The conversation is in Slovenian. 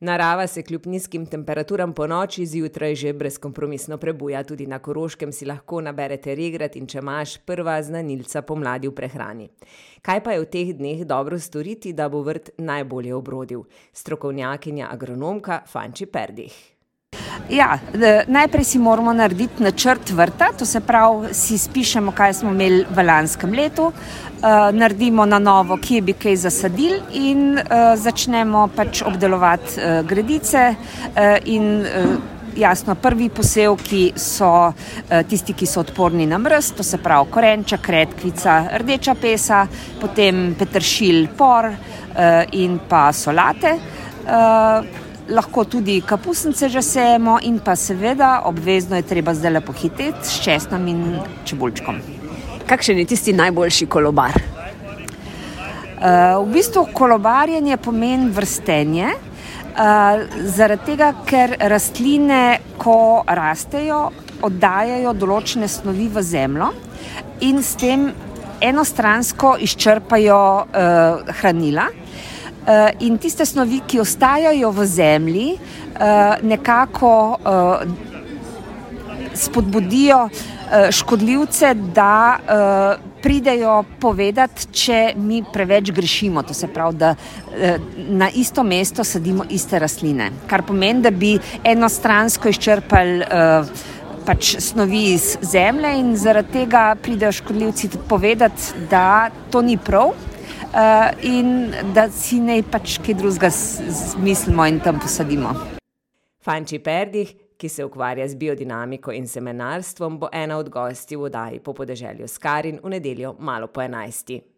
Narava se kljub nizkim temperaturam ponoči zjutraj že brezkompromisno prebuja. Tudi na Koroškem si lahko naberete regrat in čemaž, prva znanilca pomladi v prehrani. Kaj pa je v teh dneh dobro storiti, da bo vrt najbolje obrodil? Strokovnjakinja agronomka Fanči Perdih. Ja, najprej si moramo narediti načrt vrta, to se pravi, si spišemo, kaj smo imeli v lanskem letu, naredimo na novo, kje bi kaj zasadili in začnemo pač obdelovati gredice in jasno, prvi posevki so tisti, ki so odporni na mraz, to se pravi korenček, redkvica, rdeča pesa, potem peteršilj, por in pa solate. Lahko tudi kapusnice že sejemo in pa seveda obvezno je treba zdaj pohiteti s česnom in čebulčkom. Kakšen je tisti najboljši kolobar? V bistvu kolobarjenje pomeni vrstenje, zaradi tega, ker rastline, ko rastejo, oddajajo določene snovi v zemljo in s tem enostransko izčrpajo hranila. In tiste snovi, ki ostajajo v zemlji, nekako spodbudijo škodljivce, da pridejo povedati, če mi preveč grešimo. To se pravi, da na isto mesto sadimo iste rastline. Kar pomeni, da bi enostransko izčrpali pač snovi iz zemlje in zaradi tega pridejo škodljivci povedati, da to ni prav. In da si ne pač kaj drugega zmislimo in tam posadimo. Fanči Perdih, ki se ukvarja z biodinamiko in semenarstvom, bo ena od gostij v oddaji Po podeželju s Karin v nedeljo malo po 11.